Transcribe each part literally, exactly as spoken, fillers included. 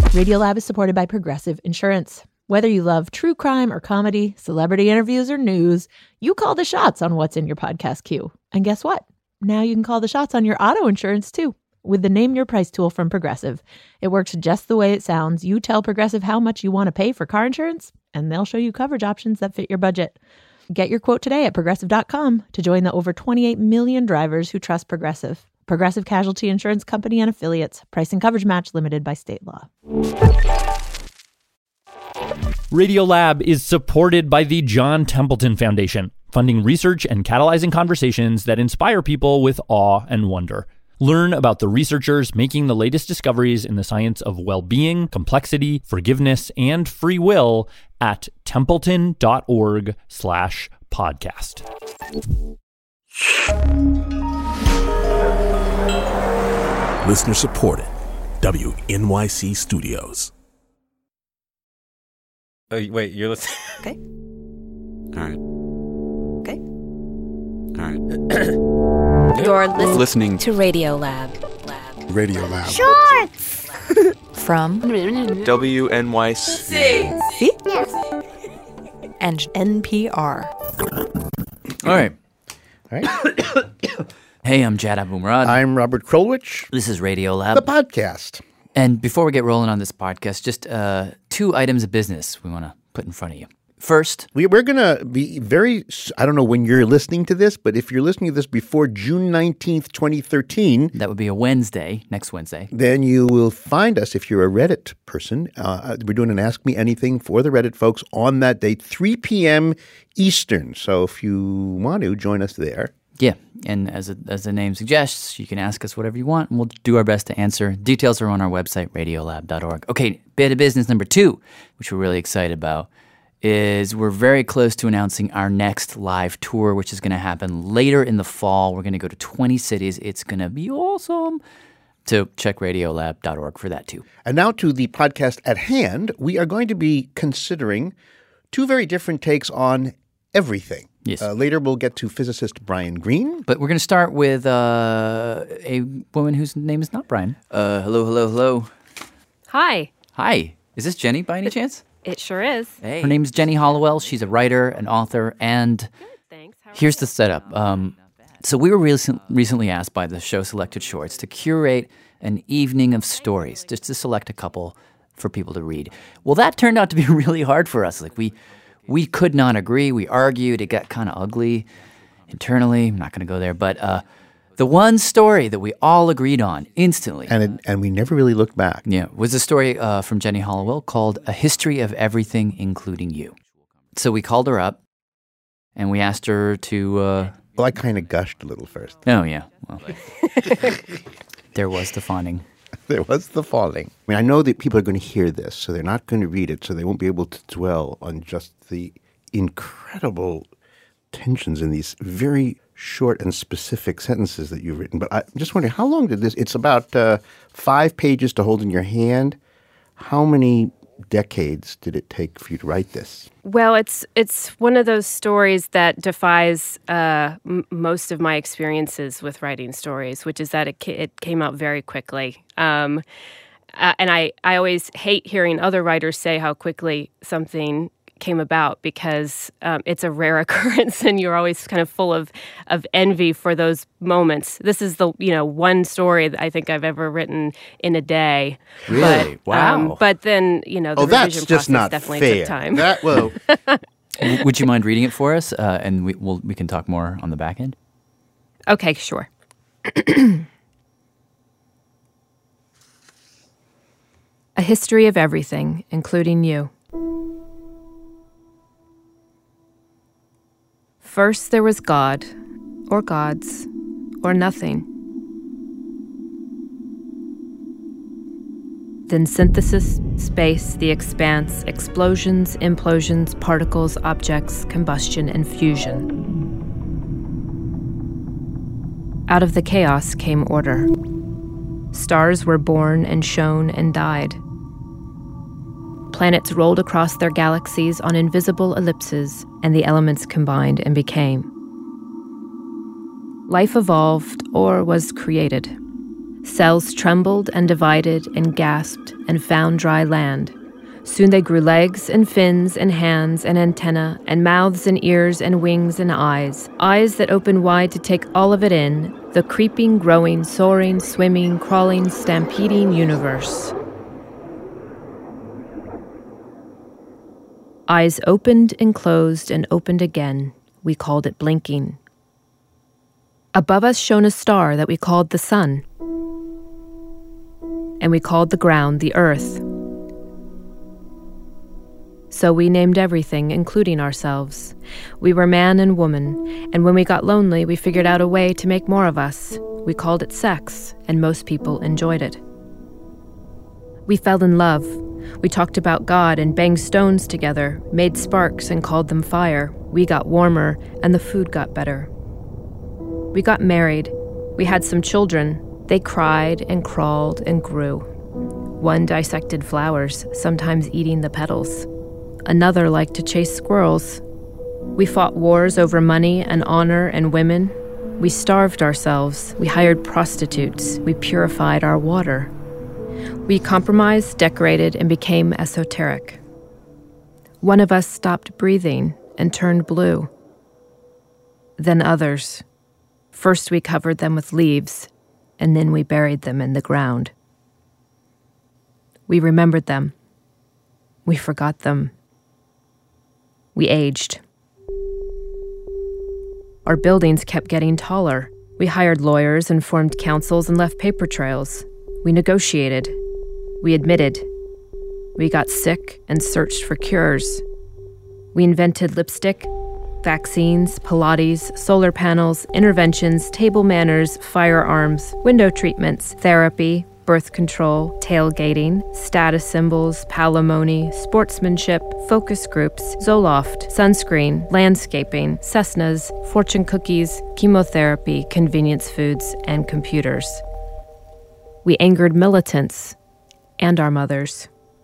Radiolab is supported by Progressive Insurance. Whether you love true crime or comedy, celebrity interviews or news, you call the shots on what's in your podcast queue. And guess what? Now you can call the shots on your auto insurance too with the Name Your Price tool from Progressive. It works just the way it sounds. You tell Progressive how much you want to pay for car insurance, and they'll show you coverage options that fit your budget. Get your quote today at progressive dot com to join the over twenty-eight million drivers who trust Progressive. Progressive Casualty Insurance Company and Affiliates. Price and coverage match limited by state law. Radiolab is supported by the John Templeton Foundation, funding research and catalyzing conversations that inspire people with awe and wonder. Learn about the researchers making the latest discoveries in the science of well-being, complexity, forgiveness, and free will at templeton.org slash podcast. Listener supported. W N Y C Studios. Oh, wait, you're listening? Okay. All right. Okay. All right. You're listening, Listening to Radiolab. Lab. Radiolab. Shorts! From W N Y C. See? And N P R. All right. All right. Hey, I'm Jad Abumrad. I'm Robert Krulwich. This is Radiolab. The podcast. And before we get rolling on this podcast, just uh, two items of business we want to put in front of you. First, we, we're going to be very, I don't know when you're listening to this, but if you're listening to this before June nineteenth, twenty thirteen. That would be a Wednesday, next Wednesday. Then you will find us, if you're a Reddit person, uh, we're doing an Ask Me Anything for the Reddit folks on that date, three p.m. Eastern. So if you want to, join us there. Yeah, and as a, as the name suggests, you can ask us whatever you want, and we'll do our best to answer. Details are on our website, radiolab dot org. Okay, bit of business number two, which we're really excited about, is we're very close to announcing our next live tour, which is going to happen later in the fall. We're going to go to twenty cities. It's going to be awesome. So check radiolab dot org for that too. And now to the podcast at hand. We are going to be considering two very different takes on everything. Yes. Uh, later, we'll get to physicist Brian Greene. But we're going to start with uh, a woman whose name is not Brian. Uh, hello, hello, hello. Hi. Hi. Is this Jenny by any chance? It sure is. Hey. Her name is Jenny Hollowell. She's a writer, an author, and Good, thanks. How are here's you? the setup. Um, so we were recent, recently asked by the show Selected Shorts to curate an evening of stories, just to select a couple for people to read. Well, that turned out to be really hard for us. Like we... We could not agree. We argued. It got kind of ugly internally. I'm not going to go there. But uh, the one story that we all agreed on instantly. And it, and we never really looked back. Yeah, was a story uh, from Jenny Hollowell called A History of Everything, Including You. So we called her up and we asked her to... Uh, well, I kind of gushed a little first. Oh, yeah. Well, there was the fawning. There was the falling. I mean, I know that people are going to hear this, so they're not going to read it, so they won't be able to dwell on just the incredible tensions in these very short and specific sentences that you've written. But I'm just wondering, how long did this? It's about uh, five pages to hold in your hand. How many decades did it take for you to write this? Well, it's it's one of those stories that defies uh, m- most of my experiences with writing stories, which is that it ca- it came out very quickly. Um, uh, and I, I always hate hearing other writers say how quickly something came about because um, it's a rare occurrence and you're always kind of full of, of envy for those moments. This is the, you know, one story that I think I've ever written in a day. Really? But, wow. Um, but then, you know, the oh, revision that's just process not definitely fair. took time. That, well, Would you mind reading it for us? Uh, and we, we'll, we can talk more on the back end. Okay, sure. A History of Everything, Including You. First there was God, or gods, or nothing. Then synthesis, space, the expanse, explosions, implosions, particles, objects, combustion, and fusion. Out of the chaos came order. Stars were born and shone and died. Planets rolled across their galaxies on invisible ellipses, and the elements combined and became. Life evolved or was created. Cells trembled and divided and gasped and found dry land. Soon they grew legs and fins and hands and antennae and mouths and ears and wings and eyes. Eyes that opened wide to take all of it in, the creeping, growing, soaring, swimming, crawling, stampeding universe. Eyes opened and closed and opened again. We called it blinking. Above us shone a star that we called the sun. And we called the ground the earth. So we named everything, including ourselves. We were man and woman, and when we got lonely, we figured out a way to make more of us. We called it sex, and most people enjoyed it. We fell in love. We talked about God and banged stones together, made sparks and called them fire. We got warmer, and the food got better. We got married. We had some children. They cried and crawled and grew. One dissected flowers, sometimes eating the petals. Another liked to chase squirrels. We fought wars over money and honor and women. We starved ourselves. We hired prostitutes. We purified our water. We compromised, decorated, and became esoteric. One of us stopped breathing and turned blue. Then others. First we covered them with leaves, and then we buried them in the ground. We remembered them. We forgot them. We aged. Our buildings kept getting taller. We hired lawyers and formed councils and left paper trails. We negotiated. We admitted. We got sick and searched for cures. We invented lipstick, vaccines, Pilates, solar panels, interventions, table manners, firearms, window treatments, therapy, birth control, tailgating, status symbols, palimony, sportsmanship, focus groups, Zoloft, sunscreen, landscaping, Cessnas, fortune cookies, chemotherapy, convenience foods, and computers. We angered militants and our mothers.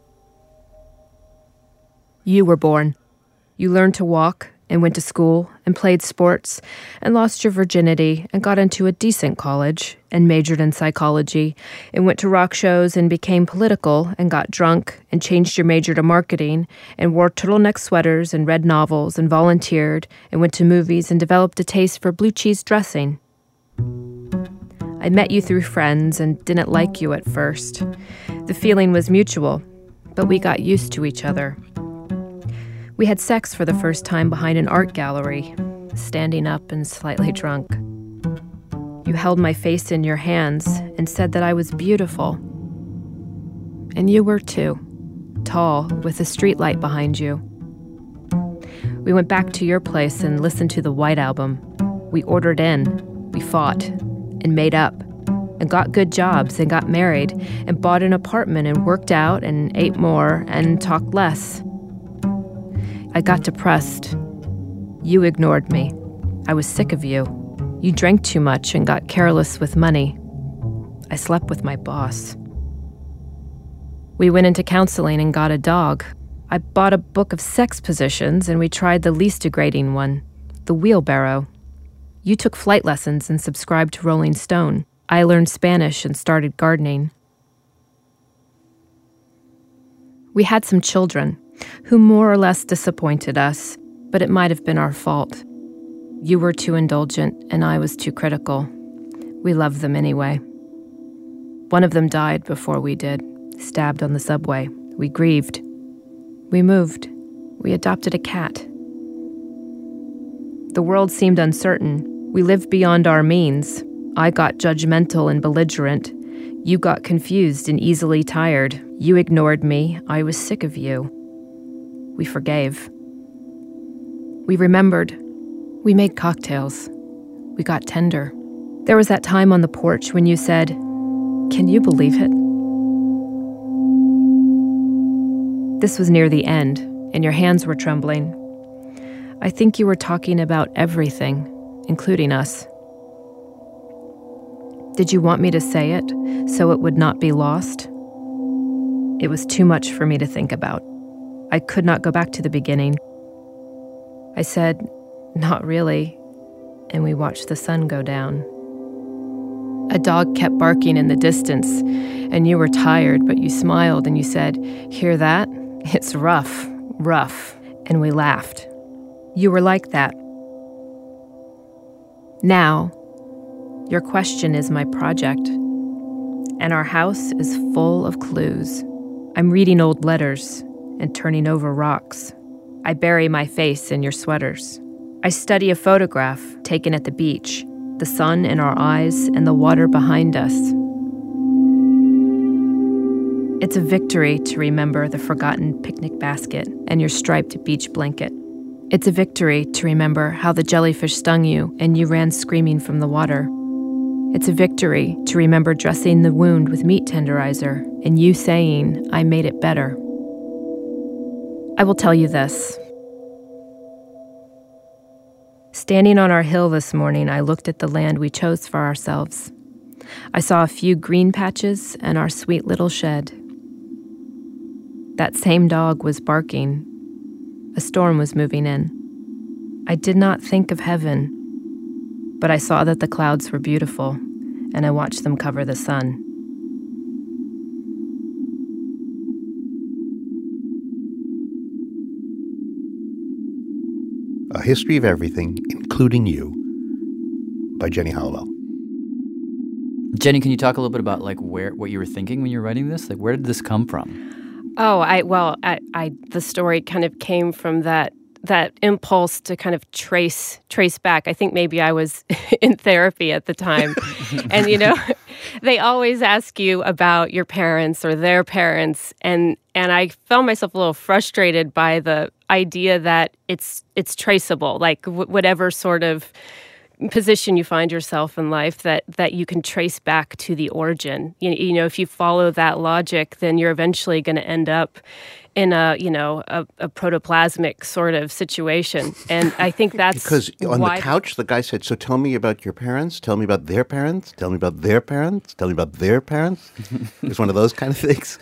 You were born. You learned to walk and went to school and played sports and lost your virginity and got into a decent college and majored in psychology and went to rock shows and became political and got drunk and changed your major to marketing and wore turtleneck sweaters and read novels and volunteered and went to movies and developed a taste for blue cheese dressing. I met you through friends and didn't like you at first. The feeling was mutual, but we got used to each other. We had sex for the first time behind an art gallery, standing up and slightly drunk. You held my face in your hands and said that I was beautiful. And you were too, tall, with a streetlight behind you. We went back to your place and listened to the White Album. We ordered in, we fought, and made up, and got good jobs and got married, and bought an apartment and worked out and ate more and talked less. I got depressed. You ignored me. I was sick of you. You drank too much and got careless with money. I slept with my boss. We went into counseling and got a dog. I bought a book of sex positions and we tried the least degrading one, the wheelbarrow. You took flight lessons and subscribed to Rolling Stone. I learned Spanish and started gardening. We had some children who more or less disappointed us, but it might have been our fault. You were too indulgent, and I was too critical. We loved them anyway. One of them died before we did, stabbed on the subway. We grieved. We moved. We adopted a cat. The world seemed uncertain. We lived beyond our means. I got judgmental and belligerent. You got confused and easily tired. You ignored me. I was sick of you. We forgave. We remembered. We made cocktails. We got tender. There was that time on the porch when you said, "Can you believe it?" This was near the end, and your hands were trembling. I think you were talking about everything, including us. Did you want me to say it so it would not be lost? It was too much for me to think about. I could not go back to the beginning. I said, "Not really," and we watched the sun go down. A dog kept barking in the distance, and you were tired, but you smiled and you said, "Hear that? It's rough, rough." And we laughed. You were like that. Now, your question is my project, and our house is full of clues. I'm reading old letters and turning over rocks. I bury my face in your sweaters. I study a photograph taken at the beach, the sun in our eyes and the water behind us. It's a victory to remember the forgotten picnic basket and your striped beach blanket. It's a victory to remember how the jellyfish stung you and you ran screaming from the water. It's a victory to remember dressing the wound with meat tenderizer and you saying, "I made it better." I will tell you this. Standing on our hill this morning, I looked at the land we chose for ourselves. I saw a few green patches and our sweet little shed. That same dog was barking. A storm was moving in. I did not think of heaven, but I saw that the clouds were beautiful, and I watched them cover the sun. A History of Everything, Including You, by Jenny Halliwell. Jenny, can you talk a little bit about like where what you were thinking when you were writing this? Like, where did this come from? Oh, I well, I, I the story kind of came from that that impulse to kind of trace trace back. I think maybe I was in therapy at the time, and you know, they always ask you about your parents or their parents, and and I found myself a little frustrated by the idea that it's it's traceable, like w- whatever sort of position you find yourself in life, that that you can trace back to the origin. You, you know, if you follow that logic, then you're eventually going to end up in a, you know, a, a protoplasmic sort of situation. And I think that's because on why the couch, the guy said, "So tell me about your parents. Tell me about their parents. Tell me about their parents. Tell me about their parents." It's one of those kind of things.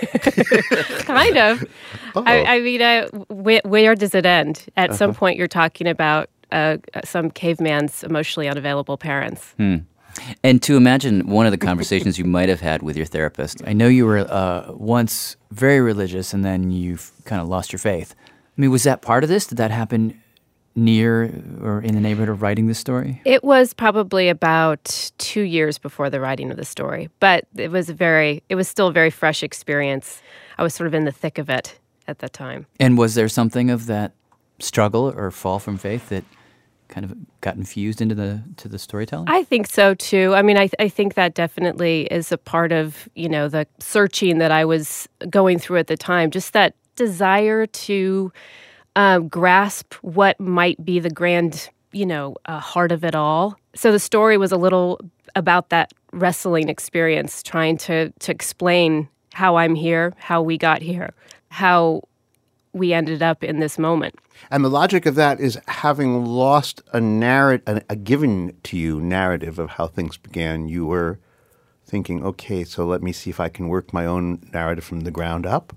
kind of. Oh. I, I mean, I, where, where does it end? At Uh-huh. some point, you're talking about uh, some caveman's emotionally unavailable parents. Hmm. And to imagine one of the conversations you might have had with your therapist. I know you were uh, once very religious and then you've kind of lost your faith. I mean, was that part of this? Did that happen near or in the neighborhood of writing this story? It was probably about two years before the writing of the story, but it was a very, it was still a very fresh experience. I was sort of in the thick of it at the time. And was there something of that struggle or fall from faith that kind of got infused into the to the storytelling? I think so too. I mean, I I think that definitely is a part of, you know, the searching that I was going through at the time. Just that desire to uh, grasp what might be the grand, you know, uh, heart of it all. So the story was a little about that wrestling experience, trying to to explain how I'm here, how we got here, how we ended up in this moment. And the logic of that is having lost a narrative, a given to you narrative of how things began, you were thinking, okay, so let me see if I can work my own narrative from the ground up.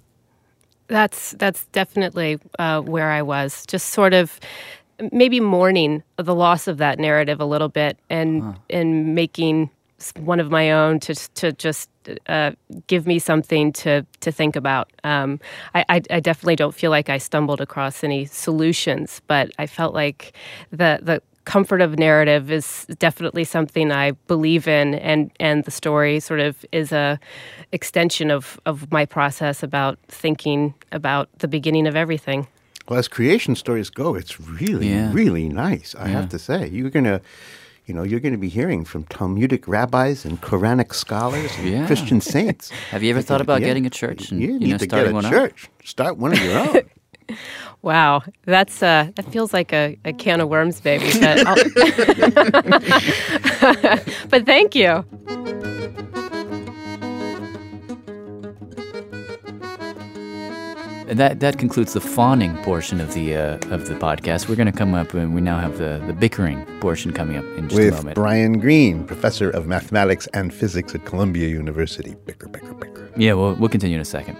That's that's definitely uh, where I was, just sort of maybe mourning the loss of that narrative a little bit, and huh. and making one of my own to to just uh, give me something to to think about. Um, I, I, I definitely don't feel like I stumbled across any solutions, but I felt like the the comfort of narrative is definitely something I believe in, and, and the story sort of is a extension of, of my process about thinking about the beginning of everything. Well, as creation stories go, it's really, yeah. really nice, I yeah. have to say. You're going to... You know, you're going to be hearing from Talmudic rabbis and Quranic scholars and yeah. Christian saints. Have you ever thought about yeah. getting a church and you, you need know, to starting get a one church. up? Start one of your own. Wow, that's uh, that feels like a, a can of worms, baby. But, but thank you. And that that concludes the fawning portion of the uh, of the podcast. We're going to come up, and we now have the, the bickering portion coming up in just With a moment. Brian Greene, professor of mathematics and physics at Columbia University. Bicker, bicker, bicker. Yeah, we'll we'll continue in a second.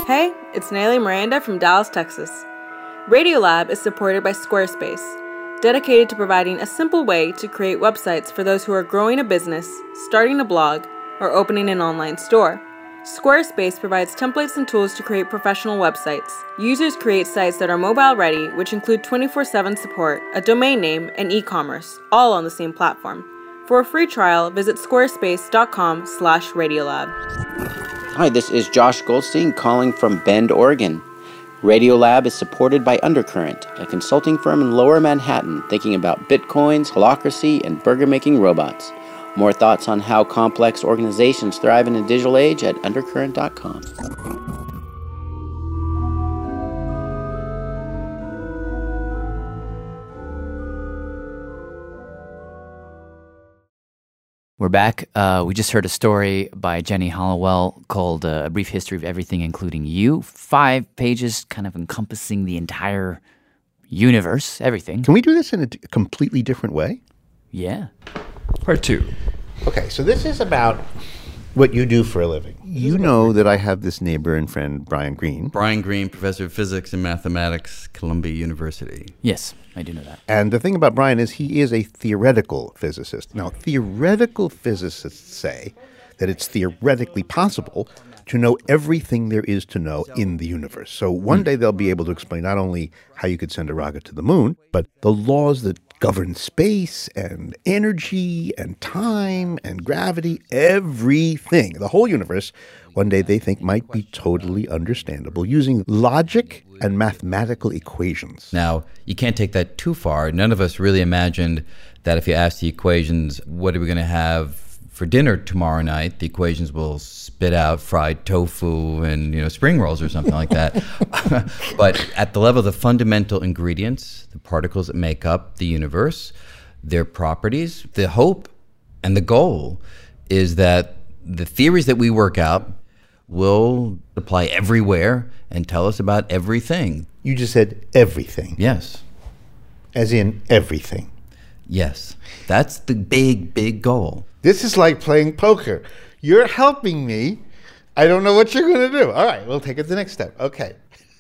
Hey, it's Nayeli Miranda from Dallas, Texas. Radiolab is supported by Squarespace, dedicated to providing a simple way to create websites for those who are growing a business, starting a blog, or opening an online store. Squarespace provides templates and tools to create professional websites. Users create sites that are mobile ready, which include twenty-four seven support, a domain name, and e-commerce, all on the same platform. For a free trial, visit squarespace.com slash Radiolab. Hi, this is Josh Goldstein calling from Bend, Oregon. Radiolab is supported by Undercurrent, a consulting firm in Lower Manhattan thinking about bitcoins, holacracy, and burger-making robots. More thoughts on how complex organizations thrive in a digital age at undercurrent dot com. We're back. Uh, we just heard a story by Jenny Hollowell called uh, A Brief History of Everything, Including You. Five pages kind of encompassing the entire universe, everything. Can we do this in a d- completely different way? Yeah. Part two. Okay, so this is about what you do for a living. You know that I have this neighbor and friend, Brian Greene. Brian Greene, professor of physics and mathematics, Columbia University. Yes, I do know that. And the thing about Brian is he is a theoretical physicist. Now, theoretical physicists say that it's theoretically possible to know everything there is to know in the universe. So one day they'll be able to explain not only how you could send a rocket to the moon, but the laws that govern space and energy and time and gravity, everything, the whole universe, one day they think might be totally understandable using logic and mathematical equations. Now, you can't take that too far. None of us really imagined that if you ask the equations, what are we going to have for dinner tomorrow night, the equations will spit out fried tofu and, you know, spring rolls or something like that. But at the level of the fundamental ingredients, the particles that make up the universe, their properties, the hope and the goal is that the theories that we work out will apply everywhere and tell us about everything. You just said everything. Yes. As in everything. Yes. That's the big, big goal. This is like playing poker. You're helping me. I don't know what you're going to do. All right, we'll take it to the next step. Okay.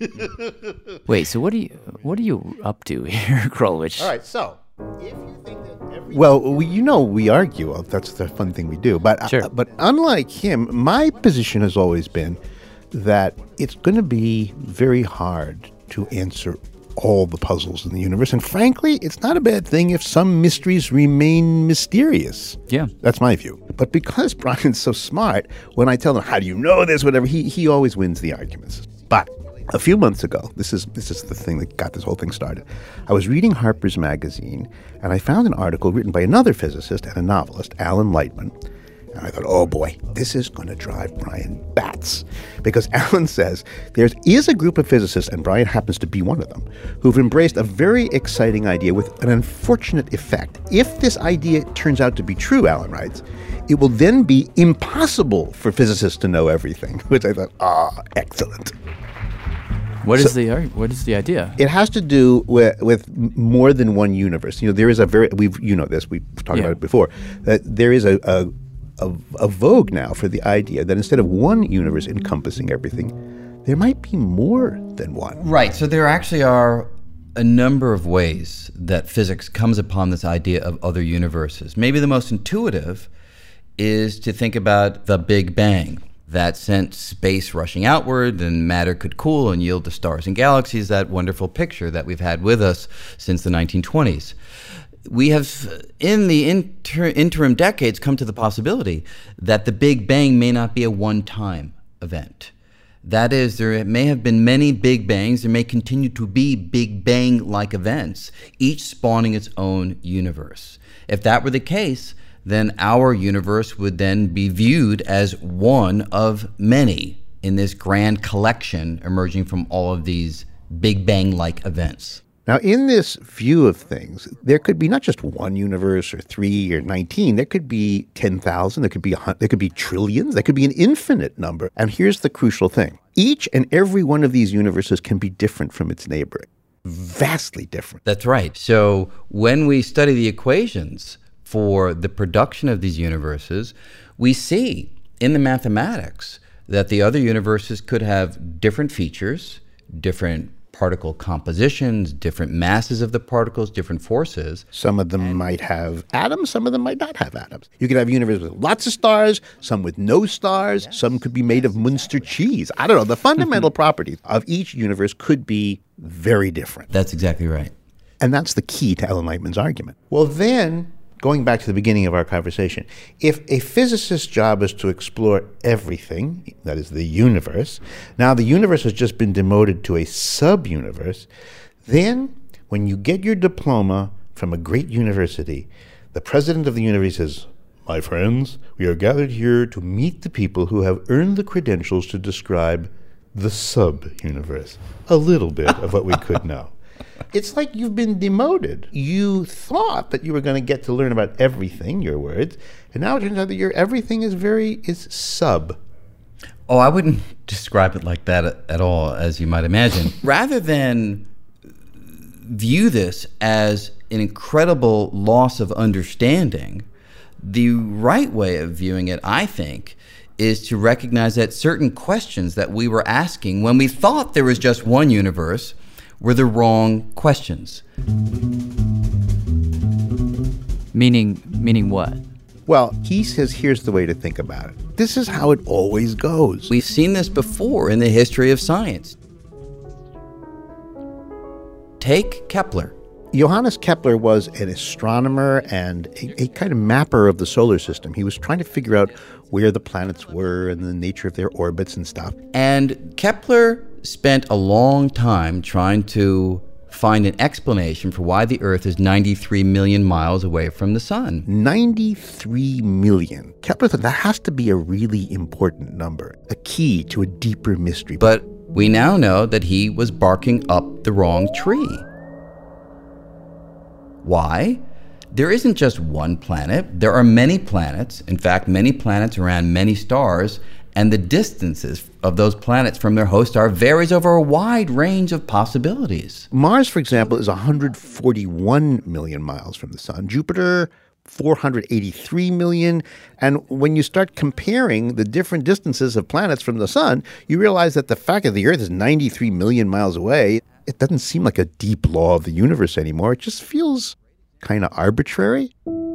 Wait, so what are you what are you up to here, Krulwich? All right, so if you think that every well, we, you know, we argue. Well, that's the fun thing we do. But sure. uh, but unlike him, my position has always been that it's going to be very hard to answer all the puzzles in the universe. And frankly, it's not a bad thing if some mysteries remain mysterious. Yeah. That's my view. But because Brian's so smart, when I tell him, how do you know this, whatever, he he always wins the arguments. But a few months ago, this is this is the thing that got this whole thing started. I was reading Harper's Magazine, and I found an article written by another physicist and a novelist, Alan Lightman. And I thought, oh boy, this is going to drive Brian bats. Because Alan says there is a group of physicists, and Brian happens to be one of them, who've embraced a very exciting idea with an unfortunate effect. If this idea turns out to be true, Alan writes, it will then be impossible for physicists to know everything, which I thought, ah, oh, excellent. What so, is the what is the idea? It has to do with, with more than one universe. You know, there is a very, we've you know this, we've talked yeah. about it before, that there is a, a A, a vogue now for the idea that instead of one universe encompassing everything, there might be more than one. Right. So there actually are a number of ways that physics comes upon this idea of other universes. Maybe the most intuitive is to think about the Big Bang. That sent space rushing outward, and matter could cool and yield to stars and galaxies, that wonderful picture that we've had with us since the nineteen twenties. We have, in the inter- interim decades, come to the possibility that the Big Bang may not be a one-time event. That is, there may have been many Big Bangs. There may continue to be Big Bang-like events, each spawning its own universe. If that were the case, then our universe would then be viewed as one of many in this grand collection emerging from all of these Big Bang-like events. Now, in this view of things, there could be not just one universe or three or nineteen. There could be ten thousand. There could be a, there could be trillions. There could be an infinite number. And here's the crucial thing. Each and every one of these universes can be different from its neighbor. Vastly different. That's right. So when we study the equations for the production of these universes, we see in the mathematics that the other universes could have different features, different particle compositions, different masses of the particles, different forces. Some of them and might have atoms, some of them might not have atoms. You could have a universe with lots of stars, some with no stars, yes. Some could be made of Munster cheese. I don't know. The fundamental properties of each universe could be very different. That's exactly right. And that's the key to Alan Lightman's argument. Well, then, going back to the beginning of our conversation, if a physicist's job is to explore everything, that is the universe, now the universe has just been demoted to a sub-universe, then when you get your diploma from a great university, the president of the university says, "My friends, we are gathered here to meet the people who have earned the credentials to describe the sub-universe." A little bit of what we could know. It's like you've been demoted. You thought that you were going to get to learn about everything, your words, and now it turns out that your everything is very, is sub. Oh, I wouldn't describe it like that at, at all, as you might imagine. Rather than view this as an incredible loss of understanding, the right way of viewing it, I think, is to recognize that certain questions that we were asking when we thought there was just one universe were the wrong questions. Meaning, meaning what? Well, he says here's the way to think about it. This is how it always goes. We've seen this before in the history of science. Take Kepler. Johannes Kepler was an astronomer and a, a kind of mapper of the solar system. He was trying to figure out where the planets were and the nature of their orbits and stuff. And Kepler spent a long time trying to find an explanation for why the Earth is ninety-three million miles away from the sun. ninety-three million. Kepler thought that has to be a really important number, a key to a deeper mystery. But we now know that he was barking up the wrong tree. Why? There isn't just one planet. There are many planets. In fact, many planets around many stars, and the distances of those planets from their host star varies over a wide range of possibilities. Mars, for example, is one hundred forty-one million miles from the sun. Jupiter, four hundred eighty-three million. And when you start comparing the different distances of planets from the sun, you realize that the fact that the Earth is ninety-three million miles away, it doesn't seem like a deep law of the universe anymore. It just feels kind of arbitrary.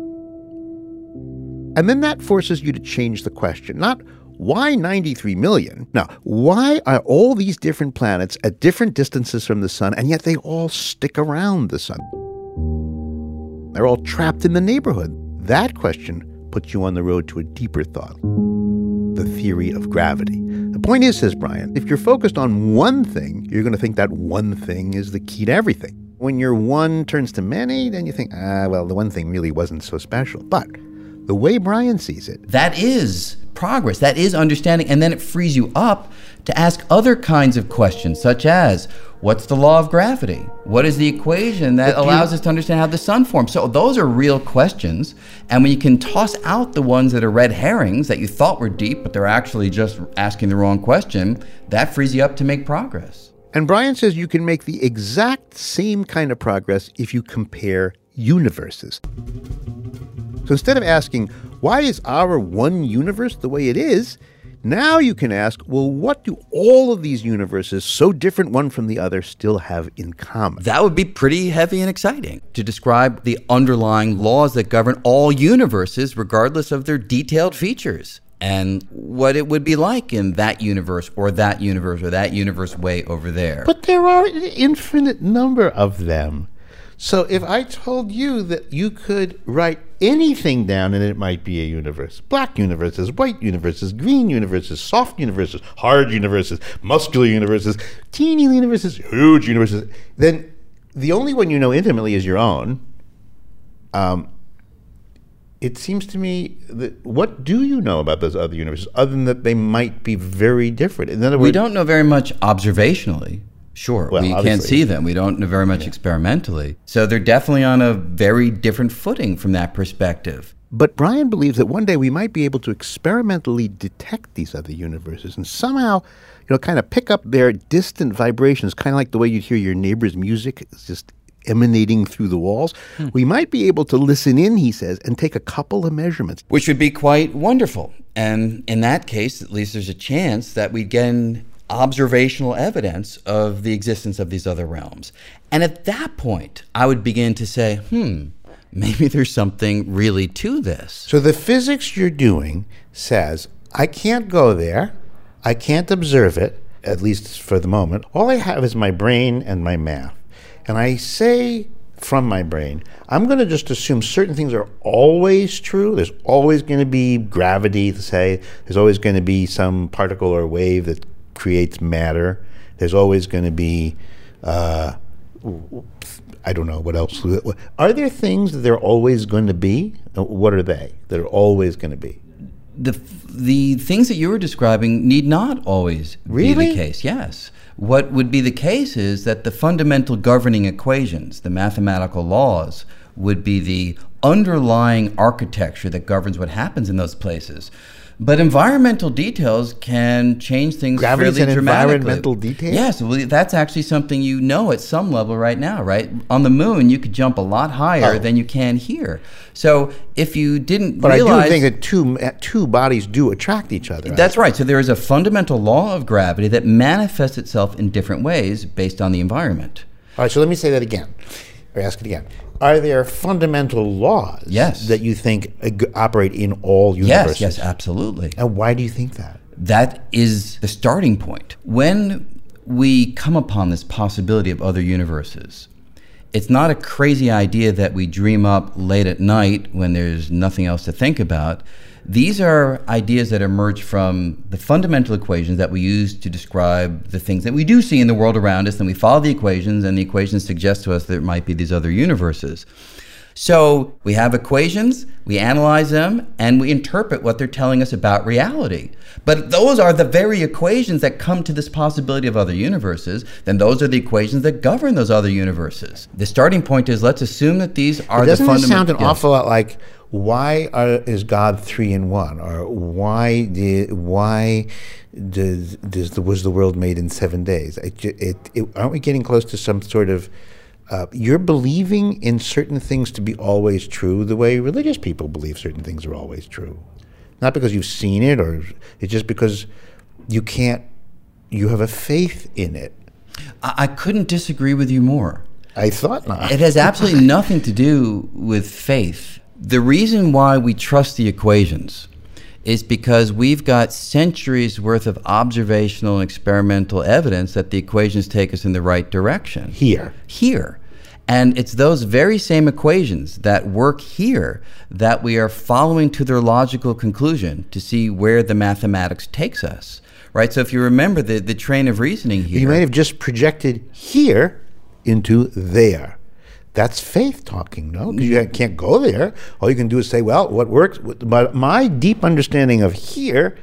And then that forces you to change the question. Not why ninety-three million? Now, why are all these different planets at different distances from the sun, and yet they all stick around the sun? They're all trapped in the neighborhood. That question puts you on the road to a deeper thought, the theory of gravity. The point is, says Brian, if you're focused on one thing, you're going to think that one thing is the key to everything. When your one turns to many, then you think, ah, well, the one thing really wasn't so special. But the way Brian sees it, that is progress, that is understanding, and then it frees you up to ask other kinds of questions, such as, what's the law of gravity? What is the equation that allows you, us to understand how the sun forms? So those are real questions, and when you can toss out the ones that are red herrings that you thought were deep, but they're actually just asking the wrong question, that frees you up to make progress. And Brian says you can make the exact same kind of progress if you compare universes. So instead of asking, why is our one universe the way it is? Now you can ask, well, what do all of these universes, so different one from the other, still have in common? That would be pretty heavy and exciting to describe the underlying laws that govern all universes, regardless of their detailed features, and what it would be like in that universe or that universe or that universe way over there. But there are an infinite number of them. So if I told you that you could write anything down and it might be a universe, black universes, white universes, green universes, soft universes, hard universes, muscular universes, teeny universes, huge universes, then the only one you know intimately is your own. Um, it seems to me that what do you know about those other universes other than that they might be very different? In other words, we don't know very much observationally. Sure, well, we can't see them. We don't know very much yeah. experimentally. So they're definitely on a very different footing from that perspective. But Brian believes that one day we might be able to experimentally detect these other universes and somehow, you know, kind of pick up their distant vibrations, kind of like the way you'd hear your neighbor's music. It's just emanating through the walls. Hmm. We might be able to listen in, he says, and take a couple of measurements. Which would be quite wonderful. And in that case, at least there's a chance that we get observational evidence of the existence of these other realms. And at that point, I would begin to say, hmm, maybe there's something really to this. So the physics you're doing says, I can't go there, I can't observe it, at least for the moment. All I have is my brain and my math. And I say from my brain, I'm going to just assume certain things are always true. There's always going to be gravity, to say. There's always going to be some particle or wave that creates matter. There's always going to be, uh, I don't know, what else? Are there things that there are always going to be? What are they that are always going to be? The the things that you were describing need not always really? be the case, yes. What would be the case is that the fundamental governing equations, the mathematical laws, would be the underlying architecture that governs what happens in those places. But environmental details can change things Gravity's fairly an dramatically. Environmental detail? Yes, well, that's actually something you know at some level right now, right? On the moon, you could jump a lot higher oh. than you can here. So if you didn't but realize... But I do think that two, two bodies do attract each other. That's right. So there is a fundamental law of gravity that manifests itself in different ways based on the environment. All right, so let me say that again, or ask it again. Are there fundamental laws yes. that you think uh, operate in all universes? Yes, yes, absolutely. And why do you think that? That is the starting point. When we come upon this possibility of other universes, it's not a crazy idea that we dream up late at night when there's nothing else to think about. These are ideas that emerge from the fundamental equations that we use to describe the things that we do see in the world around us. Then we follow the equations, and the equations suggest to us there might be these other universes. So we have equations, we analyze them, and we interpret what they're telling us about reality. But those are the very equations that come to this possibility of other universes. Then those are the equations that govern those other universes. The starting point is, let's assume that these are the fundamental... Doesn't it sound an yes. awful lot like... Why are, is God three in one, or why did why does, does the, was the world made in seven days? It, it, it, aren't we getting close to some sort of? Uh, you're believing in certain things to be always true, the way religious people believe certain things are always true, not because you've seen it, or it's just because you can't. You have a faith in it. I, I couldn't disagree with you more. I thought not. It has absolutely nothing to do with faith. The reason why we trust the equations is because we've got centuries worth of observational and experimental evidence that the equations take us in the right direction. Here. Here. And it's those very same equations that work here that we are following to their logical conclusion to see where the mathematics takes us. Right? So if you remember the, the train of reasoning here... You might have just projected here into there. That's faith talking, no? Because you can't go there. All you can do is say, well, what works, but my deep understanding of here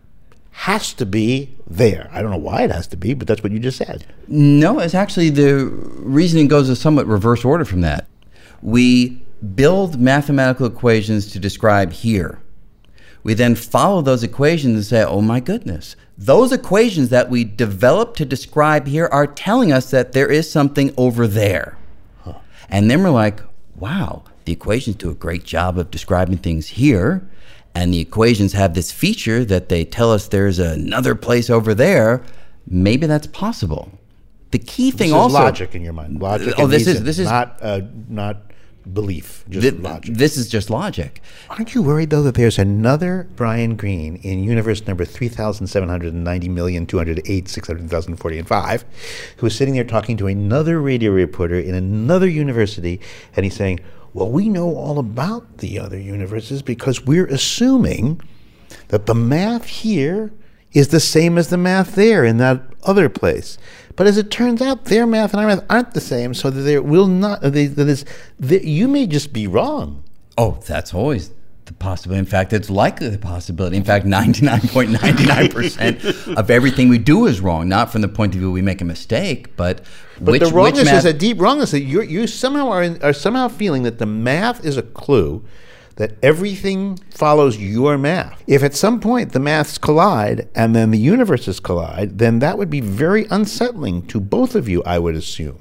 has to be there. I don't know why it has to be, but that's what you just said. No, it's actually the reasoning goes a somewhat reverse order from that. We build mathematical equations to describe here. We then follow those equations and say, oh my goodness, those equations that we developed to describe here are telling us that there is something over there. And then we're like, wow, the equations do a great job of describing things here, and the equations have this feature that they tell us there's another place over there. Maybe that's possible. The key thing this also... This is logic in your mind. Logic oh, and this reason, is, this is not, uh, not belief, just th- logic. This is just logic. Aren't you worried, though, that there's another Brian Greene in universe number three thousand seven hundred ninety million two hundred eight six hundred thousand forty and five, who is sitting there talking to another radio reporter in another university, and he's saying, well, we know all about the other universes because we're assuming that the math here is the same as the math there in that other place. But as it turns out, their math and our math aren't the same, so that there will not. They, that is, that you may just be wrong. Oh, that's always the possibility. In fact, it's likely the possibility. In fact, ninety-nine point nine nine percent of everything we do is wrong. Not from the point of view we make a mistake, but but which, the wrongness which math- is a deep wrongness that you you somehow are in, are somehow feeling that the math is a clue. That everything follows your math. If at some point the maths collide and then the universes collide, then that would be very unsettling to both of you, I would assume.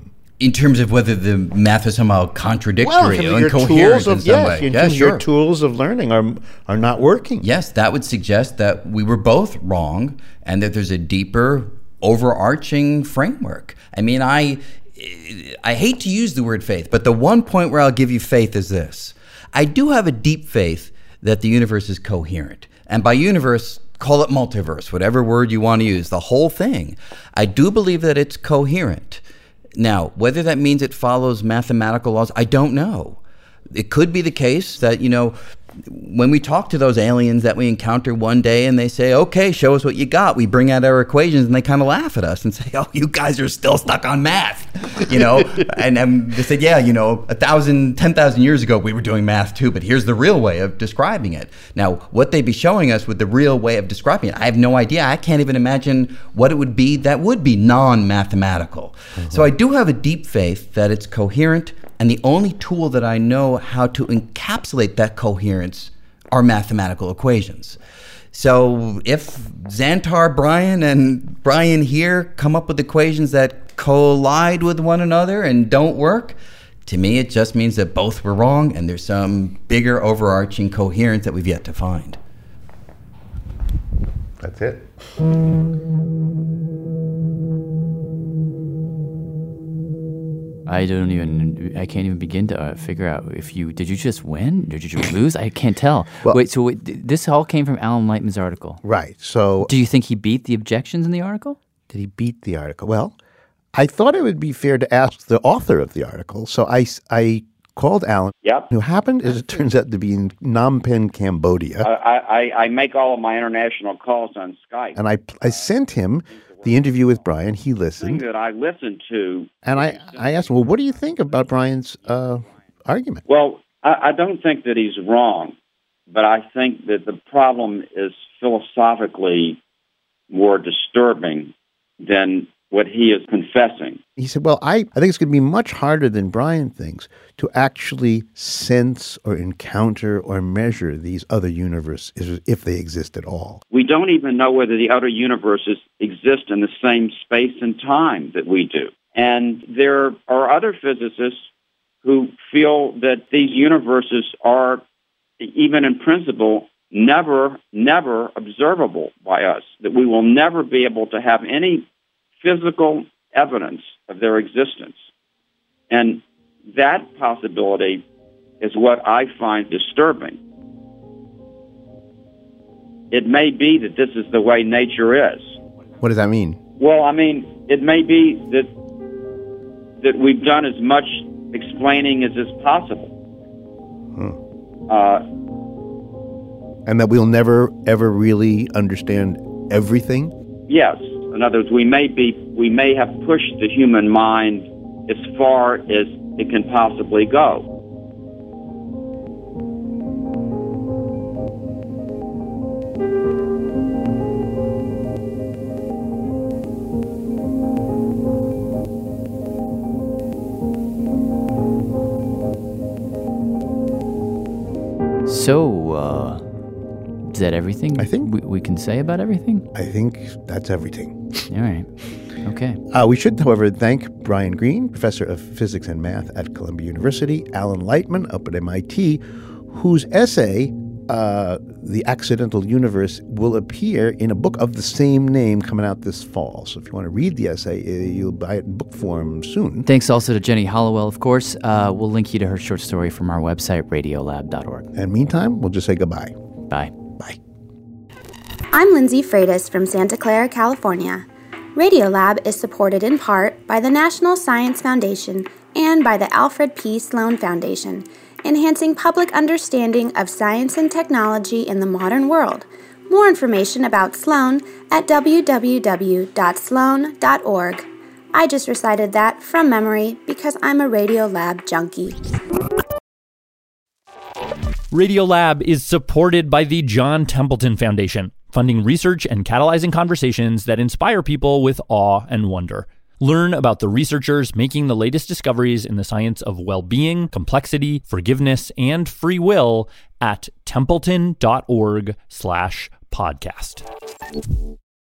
In terms of whether the math is somehow contradictory Well, or your incoherent tools of, in some yes, way. your, Yeah, your sure. tools of learning are are not working. Yes, that would suggest that we were both wrong and that there's a deeper, overarching framework. I mean, I I hate to use the word faith, but the one point where I'll give you faith is this. I do have a deep faith that the universe is coherent. And by universe, call it multiverse, whatever word you want to use, the whole thing. I do believe that it's coherent. Now, whether that means it follows mathematical laws, I don't know. It could be the case that, you know, when we talk to those aliens that we encounter one day and they say, okay, show us what you got, we bring out our equations and they kind of laugh at us and say, oh, you guys are still stuck on math, you know? and, and they said, yeah, you know, a thousand, ten thousand years ago, we were doing math too, but here's the real way of describing it. Now, what they'd be showing us with the real way of describing it, I have no idea. I can't even imagine what it would be that would be non-mathematical. Mm-hmm. So I do have a deep faith that it's coherent. And the only tool that I know how to encapsulate that coherence are mathematical equations. So if Xantar Brian and Brian here come up with equations that collide with one another and don't work, to me it just means that both were wrong and there's some bigger overarching coherence that we've yet to find. That's it. I don't even, I can't even begin to uh, figure out if you, did you just win? Or did you lose? I can't tell. Well, Wait, so wait, this all came from Alan Lightman's article? Right. So, do you think he beat the objections in the article? Did he beat the article? Well, I thought it would be fair to ask the author of the article. So I, I called Alan, yep. who happened, as it turns out, to be in Phnom Penh, Cambodia. Uh, I, I, I make all of my international calls on Skype. And I, I sent him the interview with Brian. He listened. The thing that I listened to. And I, I asked him, well, what do you think about Brian's uh, argument? Well, I, I don't think that he's wrong, but I think that the problem is philosophically more disturbing than what he is confessing. He said, well, I, I think it's going to be much harder than Brian thinks to actually sense or encounter or measure these other universes if they exist at all. We don't even know whether the other universes exist in the same space and time that we do. And there are other physicists who feel that these universes are, even in principle, never, never observable by us, that we will never be able to have any physical evidence of their existence. And that possibility is what I find disturbing. It may be that this is the way nature is. What does that mean? Well, I mean, it may be that that we've done as much explaining as is possible. Hmm. Uh, and that we'll never, ever really understand everything? Yes. In other words, we may be, we may have pushed the human mind as far as it can possibly go. So, uh, is that everything I think we, we can say about everything? I think that's everything. All right. Okay. Uh, we should, however, thank Brian Greene, professor of physics and math at Columbia University, Alan Lightman up at M I T, whose essay, uh, The Accidental Universe, will appear in a book of the same name coming out this fall. So if you want to read the essay, you'll buy it in book form soon. Thanks also to Jenny Hollowell, of course. Uh, we'll link you to her short story from our website, radiolab dot org. And meantime, we'll just say goodbye. Bye. Bye. I'm Lindsay Freitas from Santa Clara, California. Radiolab is supported in part by the National Science Foundation and by the Alfred P. Sloan Foundation, enhancing public understanding of science and technology in the modern world. More information about Sloan at w w w dot sloan dot org. I just recited that from memory because I'm a Radiolab junkie. Radiolab is supported by the John Templeton Foundation, funding research and catalyzing conversations that inspire people with awe and wonder. Learn about the researchers making the latest discoveries in the science of well-being, complexity, forgiveness, and free will at templeton dot org slash podcast.